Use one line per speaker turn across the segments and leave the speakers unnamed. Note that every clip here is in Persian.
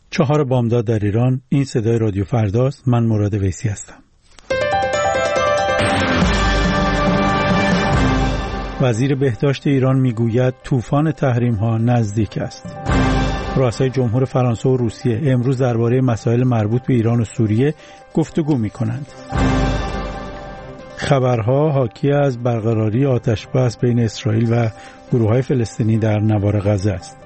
4 بامداد در ایران. این صدای رادیو فرداست. من مراد ویسی هستم. وزیر بهداشت ایران میگوید طوفان تحریم‌ها نزدیک است. رؤسای جمهور فرانسه و روسیه امروز درباره مسائل مربوط به ایران و سوریه گفتگو می‌کنند. خبرها حاکی از برقراری آتش‌بس بین اسرائیل و گروه‌های فلسطینی در نوار غزه است.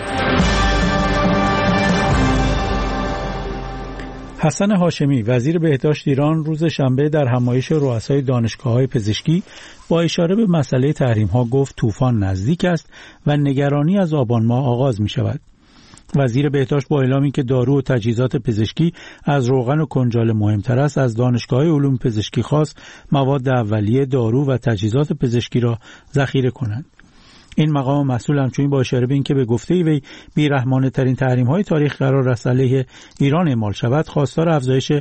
حسن هاشمی وزیر بهداشت ایران روز شنبه در همایش رؤسای دانشگاه‌های پزشکی با اشاره به مسئله تحریم‌ها گفت طوفان نزدیک است و نگرانی از آبان ماه آغاز می‌شود. وزیر بهداشت با اعلامی که دارو و تجهیزات پزشکی از روغن و کنجال مهمتر است، از دانشگاه‌های علوم پزشکی خواست مواد اولیه، دارو و تجهیزات پزشکی را ذخیره کنند. این مقام مسئول همچنین با اشاره به اینکه به گفته وی بی‌رحمانه ترین تحریم‌های تاریخ قرار است علیه ایران اعمال شود، خواستار افزایش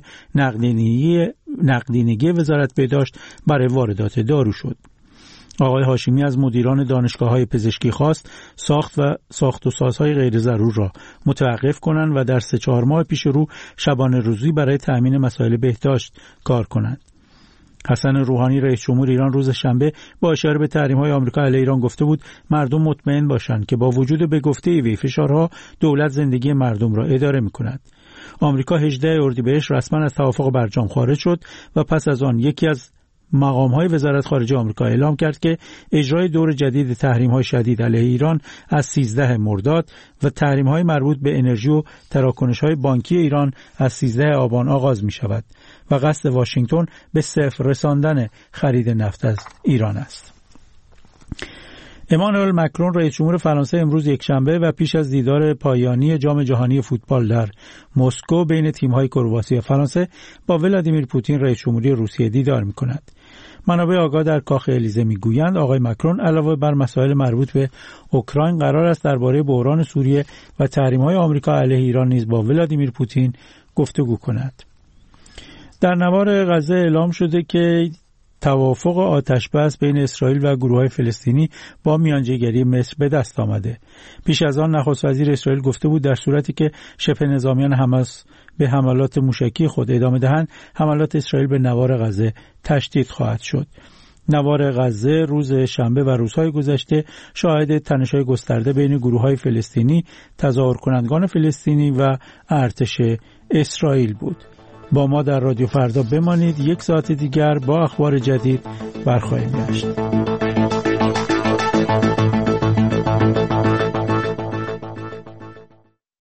نقدینگی وزارت بهداشت برای واردات دارو شد. آقای هاشمی از مدیران دانشگاه‌های پزشکی خواست ساخت و سازهای غیر ضرور را متوقف کنند و در 3-4 ماه پیش رو شبانه روزی برای تأمین مسائل بهداشت کار کنند. حسن روحانی رئیس جمهور ایران روز شنبه با اشاره به تحریم‌های آمریکا علیه ایران گفته بود مردم مطمئن باشند که با وجود به گفته وی فشارها دولت زندگی مردم را اداره می‌کند. آمریکا 18 اردیبهشت رسما از توافق برجام خارج شد و پس از آن یکی از مقام‌های وزارت خارجه آمریکا اعلام کرد که اجرای دور جدید تحریم‌های شدید علیه ایران از 13 مرداد و تحریم‌های مربوط به انرژی و تراکنش‌های بانکی ایران از 13 آبان آغاز می‌شود و قصد واشنگتن به صفر رساندن خرید نفت از ایران است. امانوئل مکرون رئیس جمهور فرانسه امروز یکشنبه و پیش از دیدار پایانی جام جهانی فوتبال در مسکو بین تیم‌های کرواسی و فرانسه با ولادیمیر پوتین رئیس جمهوری روسیه دیدار می‌کند. منابع آگاه در کاخ الیزه میگویند آقای مکرون علاوه بر مسائل مربوط به اوکراین قرار است درباره بحران سوریه و تحریم‌های آمریکا علیه ایران نیز با ولادیمیر پوتین گفتگو کند. در نوار غزه اعلام شده که توافق آتش‌بس بین اسرائیل و گروه‌های فلسطینی با میانجیگری مصر به دست آمده. پیش از آن نخست وزیر اسرائیل گفته بود در صورتی که شبه نظامیان حماس به حملات موشکی خود ادامه دهند، حملات اسرائیل به نوار غزه تشدید خواهد شد. نوار غزه روز شنبه و روزهای گذشته شاهد تنش‌های گسترده بین گروه‌های فلسطینی، تظاهر کنندگان فلسطینی و ارتش اسرائیل بود. با ما در رادیو فردا بمانید. 1 ساعت دیگر با اخبار جدید برخواهیم گشت.